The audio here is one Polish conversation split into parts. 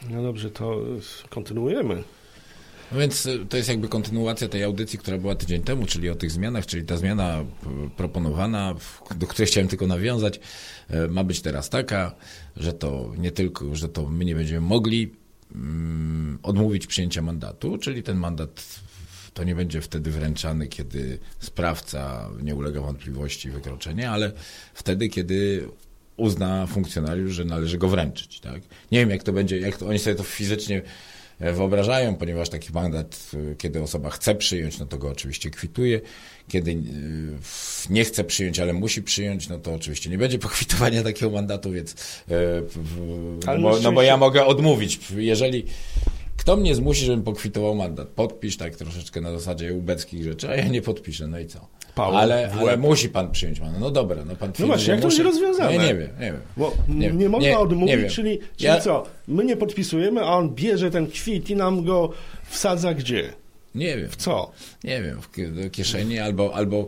No dobrze, to kontynuujemy. No więc to jest jakby kontynuacja tej audycji, która była tydzień temu, czyli o tych zmianach, czyli ta zmiana proponowana, do której chciałem tylko nawiązać, ma być teraz taka, że to nie tylko, że to my nie będziemy mogli odmówić przyjęcia mandatu, czyli ten mandat to nie będzie wtedy wręczany, kiedy sprawca nie ulega wątpliwości wykroczenia, ale wtedy, kiedy uzna funkcjonariusz, że należy go wręczyć. Tak? Nie wiem, jak to będzie, jak to, oni sobie to fizycznie wyobrażają, ponieważ taki mandat, kiedy osoba chce przyjąć, no to go oczywiście kwituje. Kiedy nie chce przyjąć, ale musi przyjąć, no to oczywiście nie będzie pokwitowania takiego mandatu, więc bo ja mogę odmówić. Jeżeli kto mnie zmusi, żebym pokwitował mandat? Podpisz, tak troszeczkę na zasadzie ubeckich rzeczy, a ja nie podpiszę, no i co? Ale musi pan przyjąć mandat. No dobra, no pan właśnie, jak to będzie rozwiązane? Ja nie wiem. Bo nie można odmówić, czyli co? My nie podpisujemy, a on bierze ten kwit i nam go wsadza gdzie? Nie wiem. W co? Nie wiem, do kieszeni albo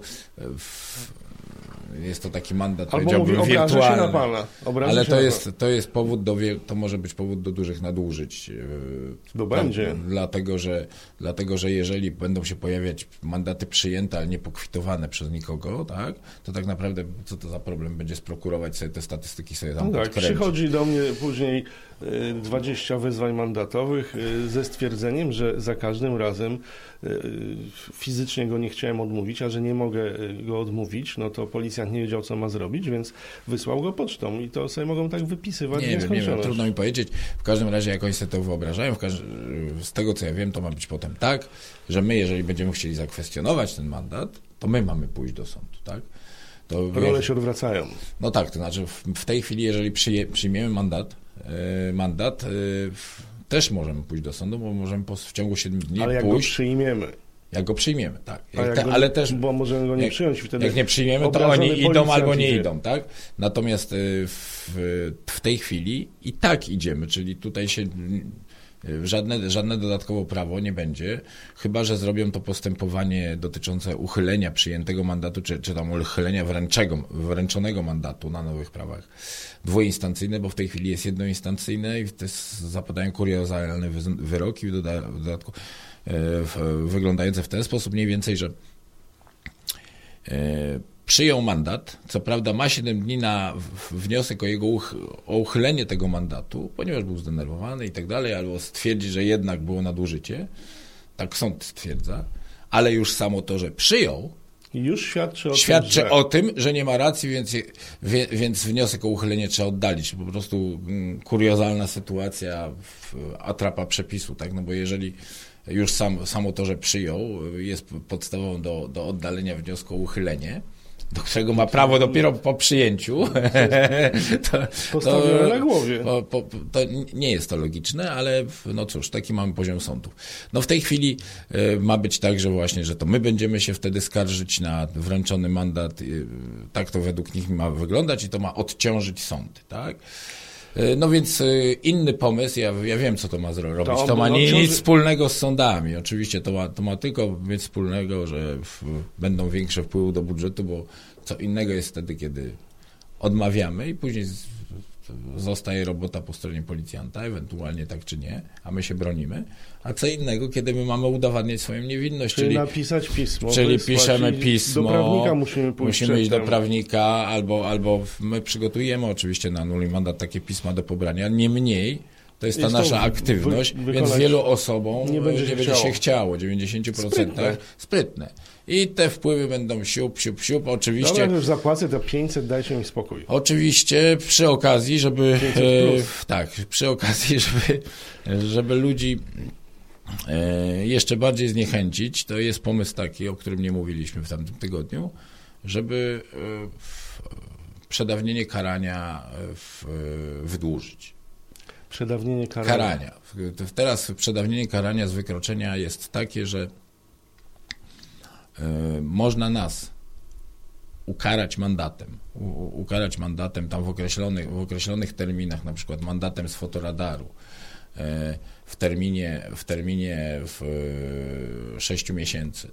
jest to taki mandat, powiedziałbym, wirtualny. Się na pana. Ale to jest powód to może być powód do dużych nadużyć. To będzie. Dlatego, że jeżeli będą się pojawiać mandaty przyjęte, ale nie pokwitowane przez nikogo, tak, to tak naprawdę co to za problem będzie sprokurować sobie te statystyki sobie tam podkręcić. Przychodzi do mnie później 20 wezwań mandatowych ze stwierdzeniem, że za każdym razem fizycznie go nie chciałem odmówić, a że nie mogę go odmówić, no to policjant nie wiedział, co ma zrobić, więc wysłał go pocztą i to sobie mogą tak wypisywać. Nie wiem, trudno mi powiedzieć. W każdym razie, jak oni sobie to wyobrażają, z tego, co ja wiem, to ma być potem tak, że my, jeżeli będziemy chcieli zakwestionować ten mandat, to my mamy pójść do sądu, tak? Role się odwracają. No tak, to znaczy w tej chwili, jeżeli przyjmiemy mandat, też możemy pójść do sądu, bo możemy w ciągu 7 dni ale jak pójść. Go przyjmiemy. Jak go przyjmiemy, tak. Ale też, bo możemy go nie przyjąć. Wtedy jak nie przyjmiemy, to oni idą albo nie idą, tak? Natomiast w tej chwili i tak idziemy, czyli tutaj się żadne dodatkowe prawo nie będzie, chyba że zrobią to postępowanie dotyczące uchylenia przyjętego mandatu, czy tam uchylenia wręczonego mandatu na nowych prawach dwuinstancyjne, bo w tej chwili jest jednoinstancyjne i to zapadają kuriozalne wyroki w dodatku wyglądające w ten sposób mniej więcej, że przyjął mandat, co prawda ma 7 dni na wniosek o uchylenie tego mandatu, ponieważ był zdenerwowany i tak dalej, albo stwierdzi, że jednak było nadużycie, tak sąd stwierdza, ale już samo to, że przyjął, już świadczy o tym, że nie ma racji, więc wniosek o uchylenie trzeba oddalić. Po prostu kuriozalna sytuacja, atrapa przepisu, tak? No bo jeżeli już samo to, że przyjął, jest podstawą do oddalenia wniosku o uchylenie, do którego ma prawo dopiero po przyjęciu. Postawione na głowie. To nie jest to logiczne, ale no cóż, taki mamy poziom sądów. No w tej chwili ma być tak, że właśnie, że to my będziemy się wtedy skarżyć na wręczony mandat. Tak to według nich ma wyglądać i to ma odciążyć sądy, tak? No więc inny pomysł, ja wiem, co to ma robić. To ma nic wspólnego z sądami. Oczywiście to ma tylko mieć wspólnego, że będą większe wpływy do budżetu, bo co innego jest wtedy, kiedy odmawiamy i później zostaje robota po stronie policjanta, ewentualnie tak czy nie, a my się bronimy, a co innego, kiedy my mamy udowadniać swoją niewinność. Czyli napisać pismo. Czyli piszemy pismo. Do prawnika musimy iść do prawnika, albo my przygotujemy oczywiście na anuluj mandat takie pisma do pobrania. Niemniej, to jest ta nasza aktywność, więc wielu osobom nie będzie się chciało, 90%. Sprytne. I te wpływy będą siup. Oczywiście. Dobra, już zapłacę to 500, dajcie mi spokój. Oczywiście przy okazji, żeby ludzi jeszcze bardziej zniechęcić, to jest pomysł taki, o którym nie mówiliśmy w tamtym tygodniu, żeby przedawnienie karania wydłużyć. Przedawnienie karania. Teraz przedawnienie karania z wykroczenia jest takie, że można nas ukarać mandatem tam w określonych terminach, na przykład mandatem z fotoradaru, w terminie 6 miesięcy.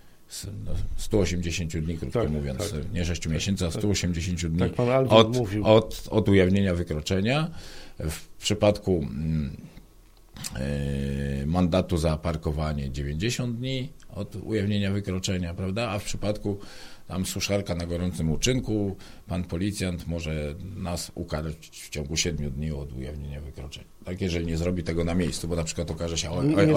180 dni, krótko mówiąc, tak. Nie 6 miesięcy, a 180 dni tak od ujawnienia wykroczenia. W przypadku mandatu za parkowanie 90 dni od ujawnienia wykroczenia, prawda? A w przypadku tam suszarka na gorącym uczynku, pan policjant może nas ukarać w ciągu 7 dni od ujawnienia wykroczenia. Tak, jeżeli nie zrobi tego na miejscu, bo na przykład okaże się,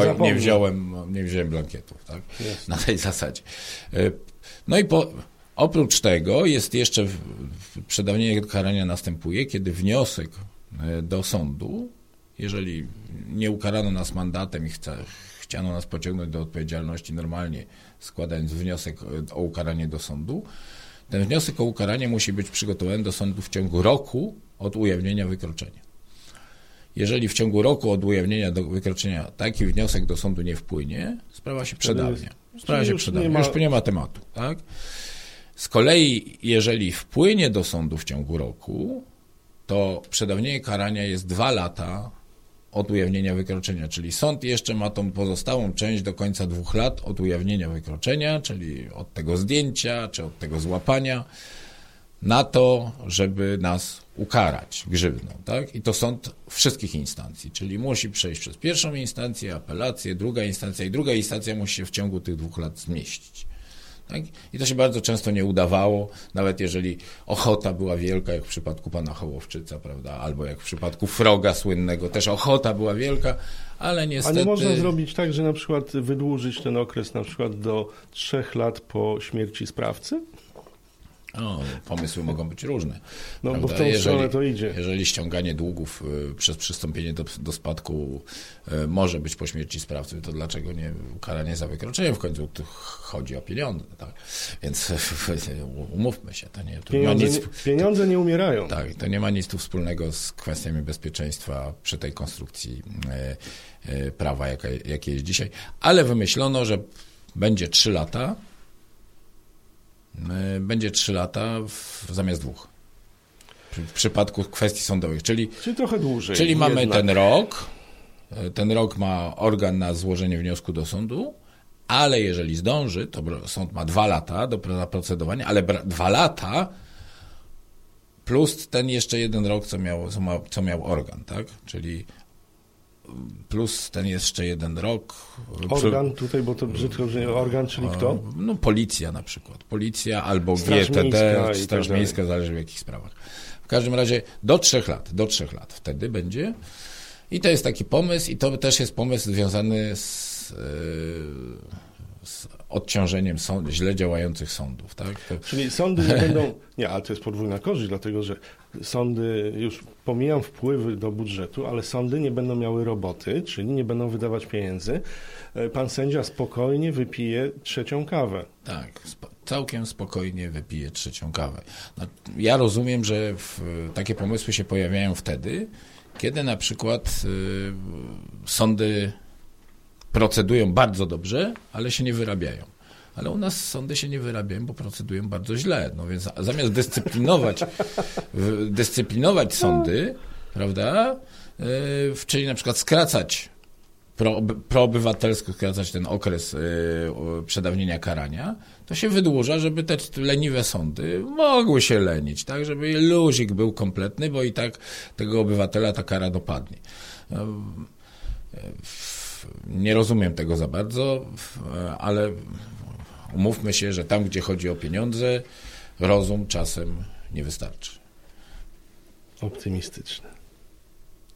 nie wziąłem blankietów, tak? Na tej zasadzie. No i oprócz tego jest jeszcze przedawnienie karania następuje, kiedy wniosek do sądu, jeżeli nie ukarano nas mandatem i chciano nas pociągnąć do odpowiedzialności normalnie, składając wniosek o ukaranie do sądu, ten wniosek o ukaranie musi być przygotowany do sądu w ciągu roku od ujawnienia wykroczenia. Jeżeli w ciągu roku od ujawnienia wykroczenia taki wniosek do sądu nie wpłynie, sprawa się przedawnia. Już nie ma tematu. Tak? Z kolei, jeżeli wpłynie do sądu w ciągu roku, to przedawnienie karania jest 2 lata od ujawnienia wykroczenia, czyli sąd jeszcze ma tą pozostałą część do końca 2 lat od ujawnienia wykroczenia, czyli od tego zdjęcia, czy od tego złapania, na to, żeby nas ukarać grzywną, tak? I to sąd wszystkich instancji, czyli musi przejść przez pierwszą instancję, apelację, druga instancja musi się w ciągu tych 2 lat zmieścić. Tak? I to się bardzo często nie udawało, nawet jeżeli ochota była wielka, jak w przypadku pana Hołowczyca, prawda, albo jak w przypadku Froga słynnego, też ochota była wielka, ale niestety... A nie można zrobić tak, że na przykład wydłużyć ten okres na przykład do 3 lat po śmierci sprawcy? Pomysły mogą być różne. No prawda? Bo w tą stronę to idzie. Jeżeli ściąganie długów przez przystąpienie do spadku może być po śmierci sprawcy, to dlaczego nie ukaranie za wykroczenie? W końcu tu chodzi o pieniądze. Tak? Więc umówmy się. To nie, pieniądze nie umierają. Tak, to nie ma nic tu wspólnego z kwestiami bezpieczeństwa przy tej konstrukcji prawa, jakie jest dzisiaj. Ale wymyślono, że będzie 3 lata. Będzie 3 lata zamiast 2. W przypadku kwestii sądowych, czyli trochę dłużej. Czyli mamy ten rok. Ten rok ma organ na złożenie wniosku do sądu, ale jeżeli zdąży, to sąd ma 2 lata do procedowania, ale 2 lata plus ten jeszcze 1 rok, co miał organ, tak? Czyli plus ten jeszcze 1 rok. Organ tutaj, bo to brzydko, że organ, czyli kto? No policja na przykład. Policja albo GTD, Straż Miejska, zależy w jakich sprawach. W każdym razie do 3 lat wtedy będzie. I to jest taki pomysł i to też jest pomysł związany z odciążeniem źle działających sądów. Tak? Czyli sądy nie będą... Nie, ale to jest podwójna korzyść, dlatego że sądy, już pomijam wpływy do budżetu, ale sądy nie będą miały roboty, czyli nie będą wydawać pieniędzy. Pan sędzia spokojnie wypije 3. kawę. Tak, całkiem spokojnie wypije 3. kawę. No, ja rozumiem, że takie pomysły się pojawiają wtedy, kiedy na przykład sądy procedują bardzo dobrze, ale się nie wyrabiają. Ale u nas sądy się nie wyrabiają, bo procedują bardzo źle. No więc zamiast dyscyplinować sądy, prawda, czyli na przykład skracać proobywatelsko skracać ten okres przedawnienia karania, to się wydłuża, żeby te leniwe sądy mogły się lenić, tak, żeby luzik był kompletny, bo i tak tego obywatela ta kara dopadnie. Nie rozumiem tego za bardzo, ale umówmy się, że tam, gdzie chodzi o pieniądze, rozum czasem nie wystarczy. Optymistyczne.